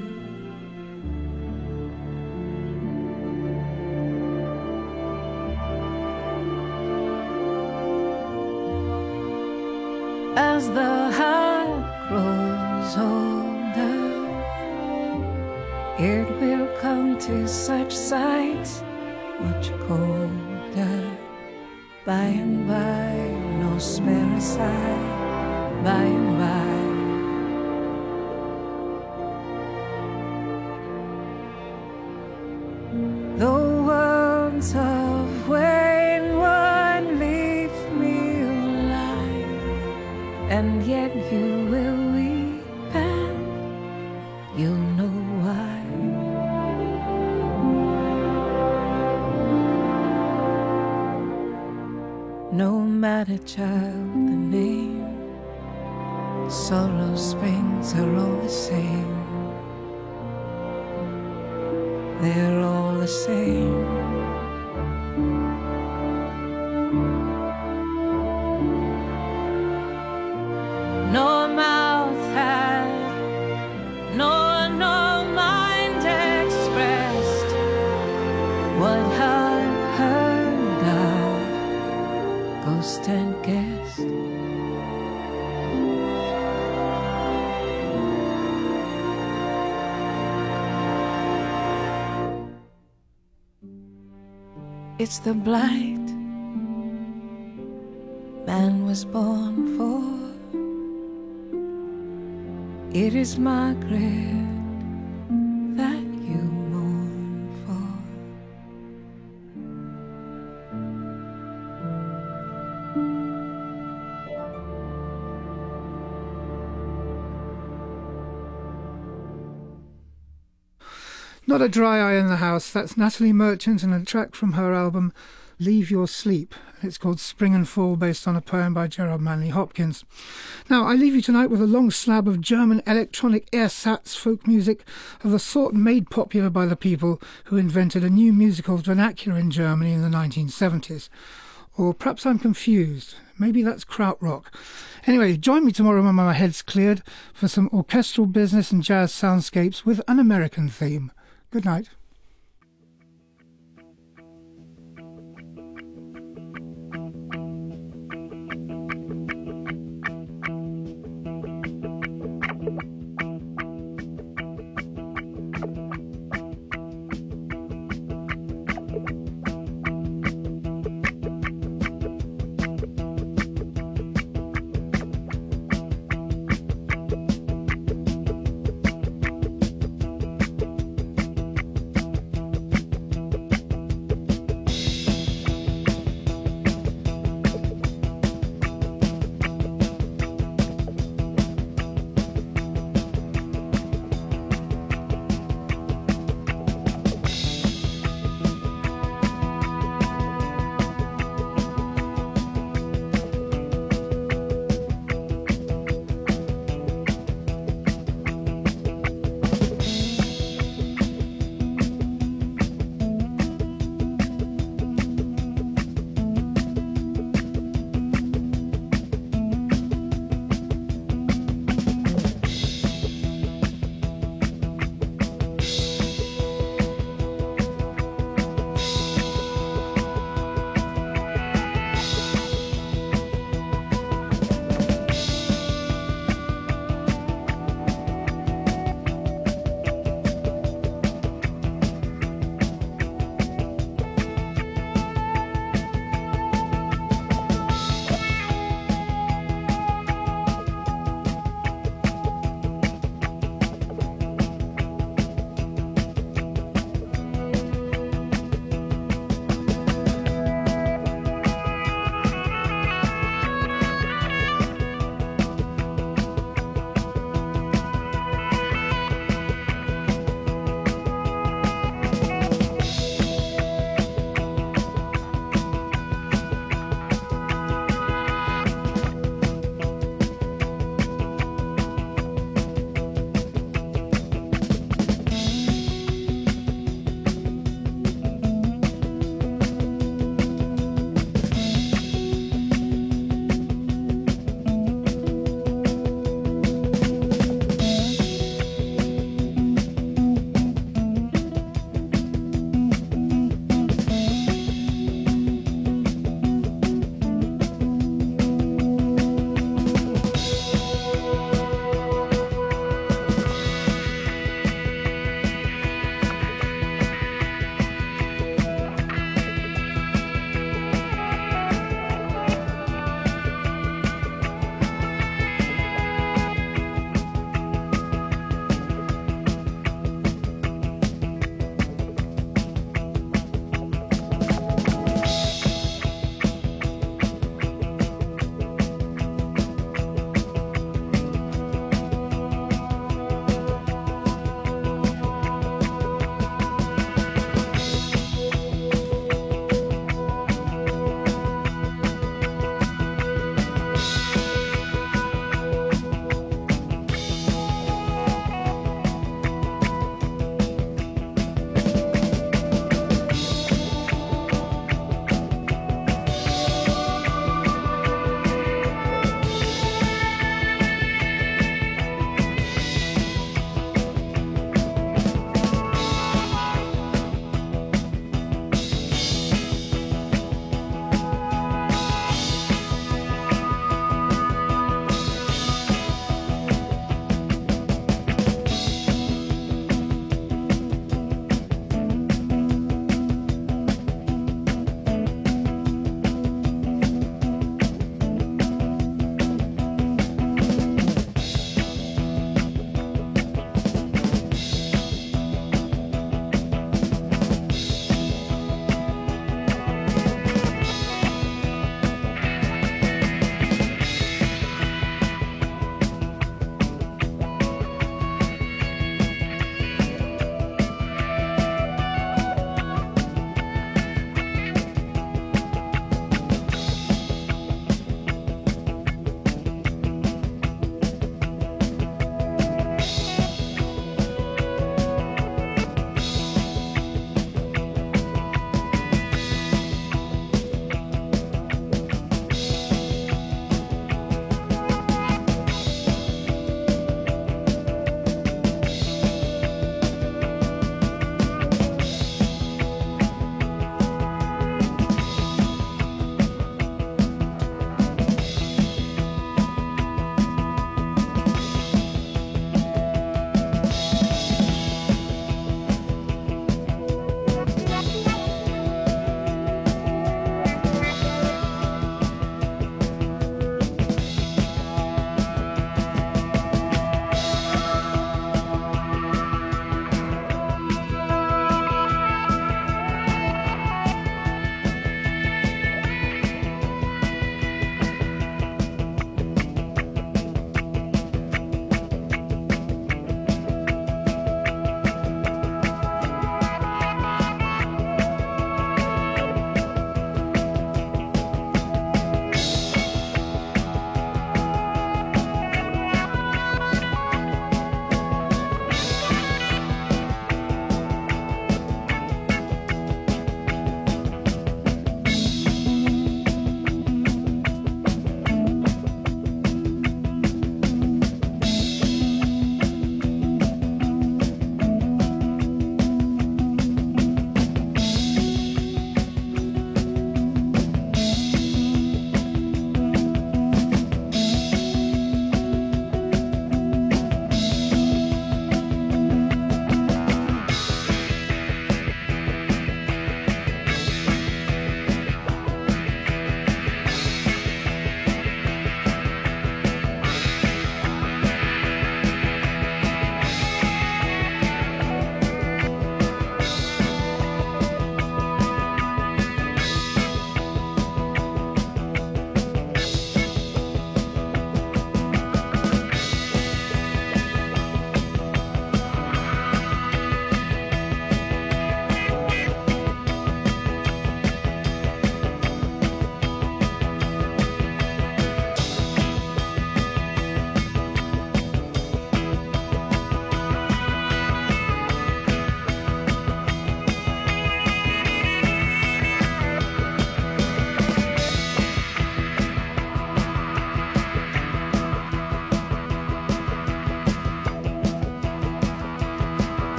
As the heart grows older, it will come to such sights much colder. By and by, no spare aside, by and by. The words of Wayne won't leave me alive, and yet you will weep and you'll know why. No matter, child, the name, sorrow springs are all the same. They're all the same. No mouth had, nor no mind expressed what heart heard of ghost and guest. It's the blight man was born for. It is Margaret that you mourn for. Not a Dry Eye in the House. That's Natalie Merchant and a track from her album Leave Your Sleep. It's called Spring and Fall, based on a poem by Gerard Manley Hopkins. Now, I leave you tonight with a long slab of German electronic ersatz folk music of the sort made popular by the people who invented a new musical vernacular in Germany in the 1970s. Or perhaps I'm confused. Maybe that's krautrock. Anyway, join me tomorrow when my head's cleared for some orchestral business and jazz soundscapes with an American theme. Good night.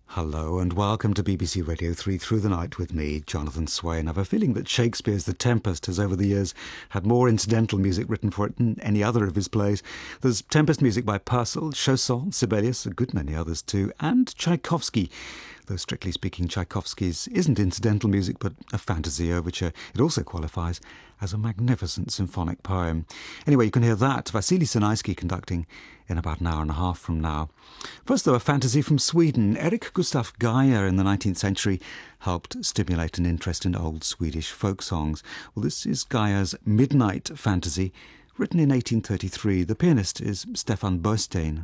Hello and welcome to BBC Radio 3 Through the Night with me, Jonathan Swain. I have a feeling that Shakespeare's The Tempest has over the years had more incidental music written for it than any other of his plays. There's Tempest music by Purcell, Chausson, Sibelius, a good many others too, and Tchaikovsky. Though strictly speaking, Tchaikovsky's isn't incidental music but a fantasy overture. It also qualifies as a magnificent symphonic poem. Anyway, you can hear that, Vasily Sinaisky conducting in about an hour and a half from now. First, though, a fantasy from Sweden. Erik Gustaf Geyer in the 19th century helped stimulate an interest in old Swedish folk songs. Well, this is Geyer's Midnight Fantasy, written in 1833. The pianist is Stefan Boestein.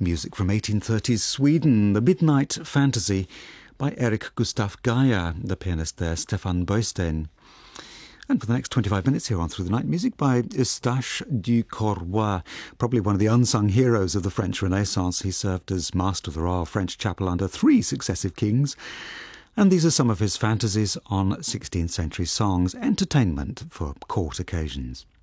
music from 1830s Sweden, The Midnight Fantasy by Erik Gustaf Geyer, the pianist there, Stefan Boysten. And for the next 25 minutes here on Through the Night, music by Eustache du Corroy, probably one of the unsung heroes of the French Renaissance. He served as master of the Royal French Chapel under 3 successive kings. And these are some of his fantasies on 16th century songs, entertainment for court occasions.